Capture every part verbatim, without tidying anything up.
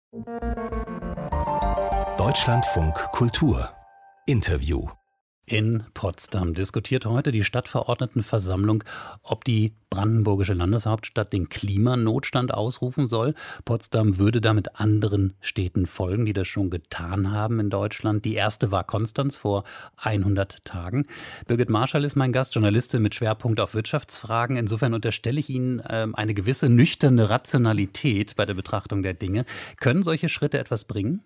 Deutschlandfunk Kultur Interview. In Potsdam diskutiert heute die Stadtverordnetenversammlung, ob die brandenburgische Landeshauptstadt den Klimanotstand ausrufen soll. Potsdam würde damit anderen Städten folgen, die das schon getan haben in Deutschland. Die erste war Konstanz vor hundert Tagen. Birgit Marschall ist mein Gast, Journalistin mit Schwerpunkt auf Wirtschaftsfragen. Insofern unterstelle ich Ihnen äh, eine gewisse nüchterne Rationalität bei der Betrachtung der Dinge. Können solche Schritte etwas bringen?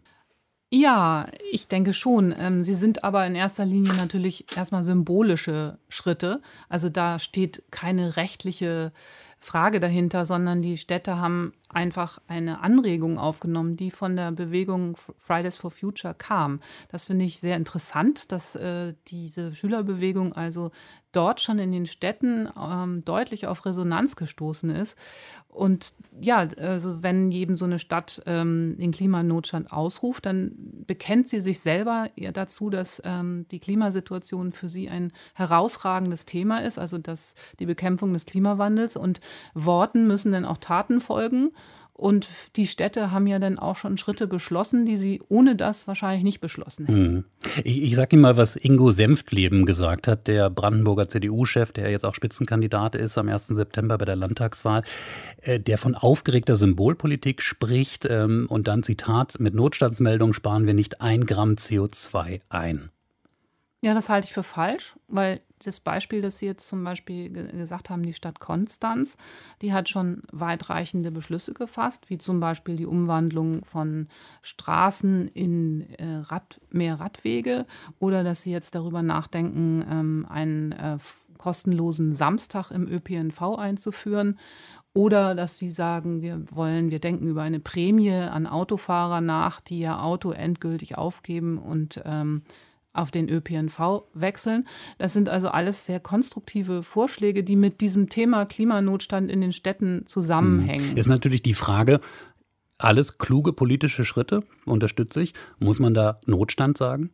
Ja, ich denke schon. Ähm, Sie sind aber in erster Linie natürlich erstmal symbolische Schritte. Also da steht keine rechtliche Frage dahinter, sondern die Städte haben einfach eine Anregung aufgenommen, die von der Bewegung Fridays for Future kam. Das finde ich sehr interessant, dass äh, diese Schülerbewegung also dort schon in den Städten ähm, deutlich auf Resonanz gestoßen ist. Und ja, also wenn eben so eine Stadt ähm, den Klimanotstand ausruft, dann bekennt sie sich selber ja dazu, dass ähm, die Klimasituation für sie ein herausragendes Thema ist, also dass die Bekämpfung des Klimawandels, und Worten müssen dann auch Taten folgen. Und die Städte haben ja dann auch schon Schritte beschlossen, die sie ohne das wahrscheinlich nicht beschlossen hätten. Hm. Ich, ich sage Ihnen mal, was Ingo Senftleben gesagt hat, der Brandenburger C D U-Chef, der jetzt auch Spitzenkandidat ist am ersten September bei der Landtagswahl, äh, der von aufgeregter Symbolpolitik spricht ähm, und dann, Zitat, mit Notstandsmeldungen sparen wir nicht ein Gramm C O zwei ein. Ja, das halte ich für falsch, weil das Beispiel, das Sie jetzt zum Beispiel ge- gesagt haben, die Stadt Konstanz, die hat schon weitreichende Beschlüsse gefasst, wie zum Beispiel die Umwandlung von Straßen in äh, Rad, mehr Radwege, oder dass Sie jetzt darüber nachdenken, ähm, einen äh, f- kostenlosen Samstag im Ö P N V einzuführen. Oder dass sie sagen, wir wollen, wir denken über eine Prämie an Autofahrer nach, die ihr Auto endgültig aufgeben und ähm, auf den Ö P N V wechseln. Das sind also alles sehr konstruktive Vorschläge, die mit diesem Thema Klimanotstand in den Städten zusammenhängen. Ist natürlich die Frage, alles kluge politische Schritte, unterstütze ich. Muss man da Notstand sagen?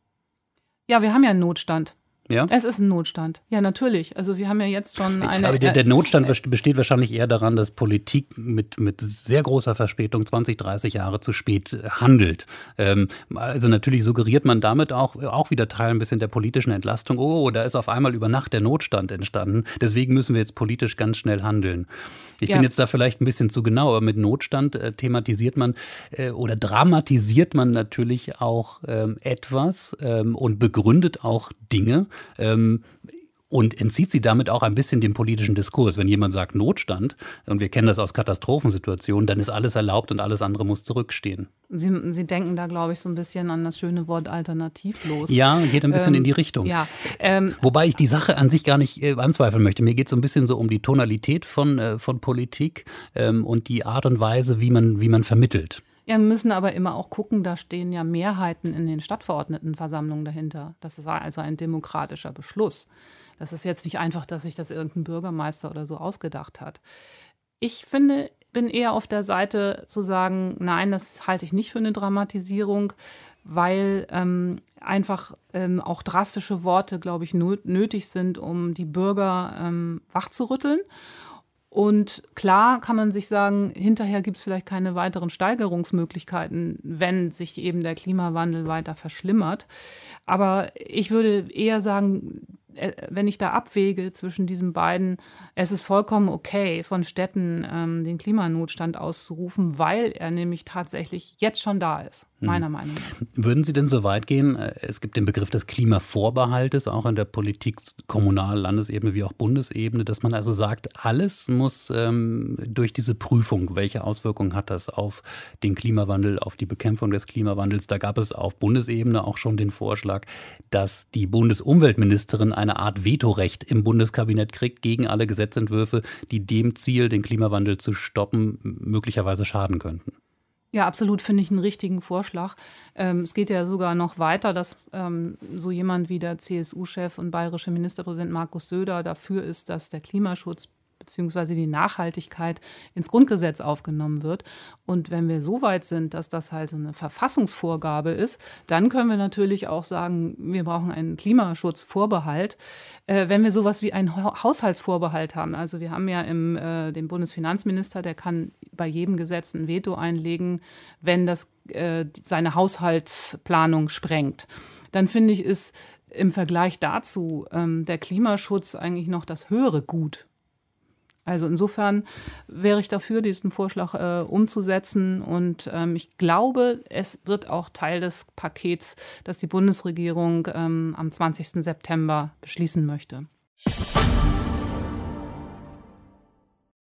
Ja, wir haben ja einen Notstand. Ja? Es ist ein Notstand. Ja, natürlich. Also wir haben ja jetzt schon eine... Aber der, der Notstand besteht wahrscheinlich eher daran, dass Politik mit, mit sehr großer Verspätung zwanzig, dreißig Jahre zu spät handelt. Ähm, also natürlich suggeriert man damit auch, auch wieder Teil ein bisschen der politischen Entlastung. Oh, da ist auf einmal über Nacht der Notstand entstanden. Deswegen müssen wir jetzt politisch ganz schnell handeln. Ich Ja. bin jetzt da vielleicht ein bisschen zu genau, aber mit Notstand äh, thematisiert man äh, oder dramatisiert man natürlich auch ähm, etwas ähm, und begründet auch Dinge, Ähm, und entzieht sie damit auch ein bisschen dem politischen Diskurs. Wenn jemand sagt Notstand, und wir kennen das aus Katastrophensituationen, dann ist alles erlaubt und alles andere muss zurückstehen. Sie, Sie denken da, glaube ich, so ein bisschen an das schöne Wort alternativlos. Ja, geht ein bisschen Ähm, in die Richtung. Ja, ähm, Wobei ich die Sache an sich gar nicht äh, anzweifeln möchte. Mir geht es so ein bisschen so um die Tonalität von, äh, von Politik ähm, und die Art und Weise, wie man, wie man vermittelt. Ja, wir müssen aber immer auch gucken, da stehen ja Mehrheiten in den Stadtverordnetenversammlungen dahinter. Das war also ein demokratischer Beschluss. Das ist jetzt nicht einfach, dass sich das irgendein Bürgermeister oder so ausgedacht hat. Ich finde, bin eher auf der Seite zu sagen, nein, das halte ich nicht für eine Dramatisierung, weil ähm, einfach ähm, auch drastische Worte, glaube ich, nö- nötig sind, um die Bürger ähm, wachzurütteln. Und klar kann man sich sagen, hinterher gibt es vielleicht keine weiteren Steigerungsmöglichkeiten, wenn sich eben der Klimawandel weiter verschlimmert. Aber ich würde eher sagen, äh, wenn ich da abwäge zwischen diesen beiden, es ist vollkommen okay, von Städten ähm, den Klimanotstand auszurufen, weil er nämlich tatsächlich jetzt schon da ist, meiner Meinung nach. Würden Sie denn so weit gehen? äh, Es gibt den Begriff des Klimavorbehaltes, auch in der Politik, Kommunal-, Landesebene wie auch Bundesebene, dass man also sagt, alles muss ähm, durch diese Prüfung, welche Auswirkungen hat das auf den Klimawandel, auf die Bekämpfung des Klimawandels. Da gab es auf Bundesebene auch schon den Vorschlag, dass die Bundesumweltministerin eine Art Vetorecht im Bundeskabinett kriegt gegen alle Gesetzentwürfe, die dem Ziel, den Klimawandel zu stoppen, möglicherweise schaden könnten. Ja, absolut, finde ich einen richtigen Vorschlag. Ähm, es geht ja sogar noch weiter, dass ähm, so jemand wie der C S U-Chef und bayerische Ministerpräsident Markus Söder dafür ist, dass der Klimaschutz beziehungsweise die Nachhaltigkeit ins Grundgesetz aufgenommen wird. Und wenn wir so weit sind, dass das halt so eine Verfassungsvorgabe ist, dann können wir natürlich auch sagen, wir brauchen einen Klimaschutzvorbehalt. Äh, wenn wir sowas wie einen Haushaltsvorbehalt haben, also wir haben ja im, äh, den Bundesfinanzminister, der kann bei jedem Gesetz ein Veto einlegen, wenn das äh, seine Haushaltsplanung sprengt. Dann finde ich, ist im Vergleich dazu ähm, der Klimaschutz eigentlich noch das höhere Gut. Also insofern wäre ich dafür, diesen Vorschlag äh, umzusetzen. Und ähm, ich glaube, es wird auch Teil des Pakets, das die Bundesregierung ähm, am zwanzigsten September beschließen möchte.